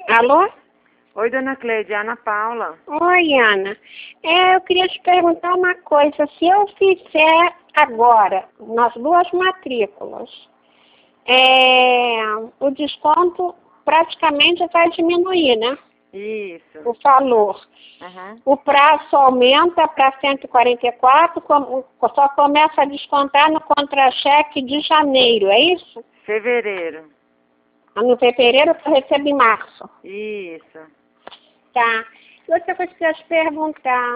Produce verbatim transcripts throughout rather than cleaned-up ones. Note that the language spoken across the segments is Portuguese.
Alô? Oi, dona Cleide, Ana Paula. Oi, Ana. É, eu queria te perguntar uma coisa. Se eu fizer agora nas duas matrículas, é, o desconto praticamente vai diminuir, né? Isso. O valor. Uhum. O prazo aumenta para cento e quarenta e quatro, com- só começa a descontar no contra-cheque de janeiro, é isso? Fevereiro. No fevereiro eu recebo em março. Isso. Tá. Outra coisa que eu ia te perguntar.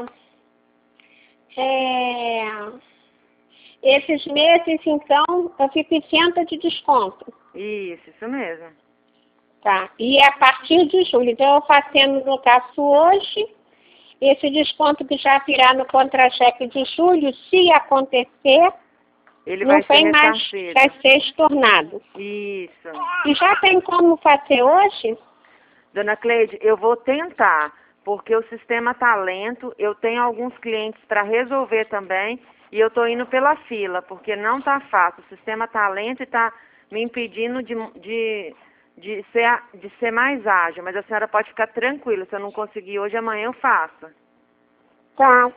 É... Esses meses, então, eu fico isenta de desconto. Isso, isso mesmo. Tá. E a partir de julho. Então, eu fazendo no caso hoje, esse desconto que já virá no contra-cheque de julho, se acontecer, Ele não vai ser tem mais, ressarcido. vai ser estornado. Isso. E já tem como fazer hoje? Dona Cleide, eu vou tentar, porque o sistema tá lento, eu tenho alguns clientes para resolver também, e eu estou indo pela fila, porque não tá fácil. O sistema tá lento e tá me impedindo de, de, de, ser, de ser mais ágil, mas a senhora pode ficar tranquila, se eu não conseguir hoje, amanhã eu faço. Tá.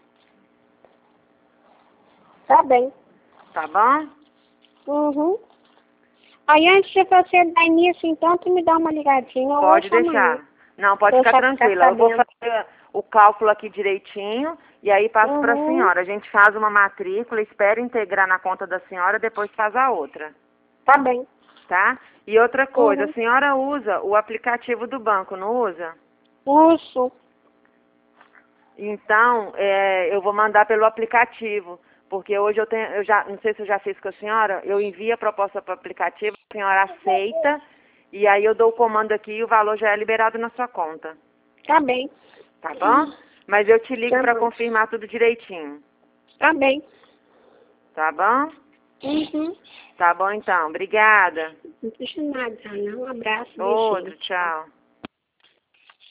Tá bem. Tá bom? Uhum. Aí antes de você dar início, então, tu me dá uma ligadinha Pode hoje ou deixar. amanhã. Não, pode Eu ficar já tranquila. ficar Eu vou sabendo. fazer o cálculo aqui direitinho e aí passo para a Uhum. senhora. A gente faz uma matrícula, espera integrar na conta da senhora, depois faz a outra, Tá bem. tá? E outra coisa, Uhum. a senhora usa o aplicativo do banco, não usa? Uso. Então, é, eu vou mandar pelo aplicativo, porque hoje eu tenho, eu já, não sei se eu já fiz com a senhora, eu envio a proposta para o aplicativo, a senhora aceita, e aí eu dou o comando aqui e o valor já é liberado na sua conta. Tá bem. Tá bom? Mas eu te ligo Tá para bom. confirmar tudo direitinho. Tá bem. Tá bom? Uhum. Tá bom então. Obrigada. Não precisa nada, Ana. Um abraço. Outro, Beijinho. tchau.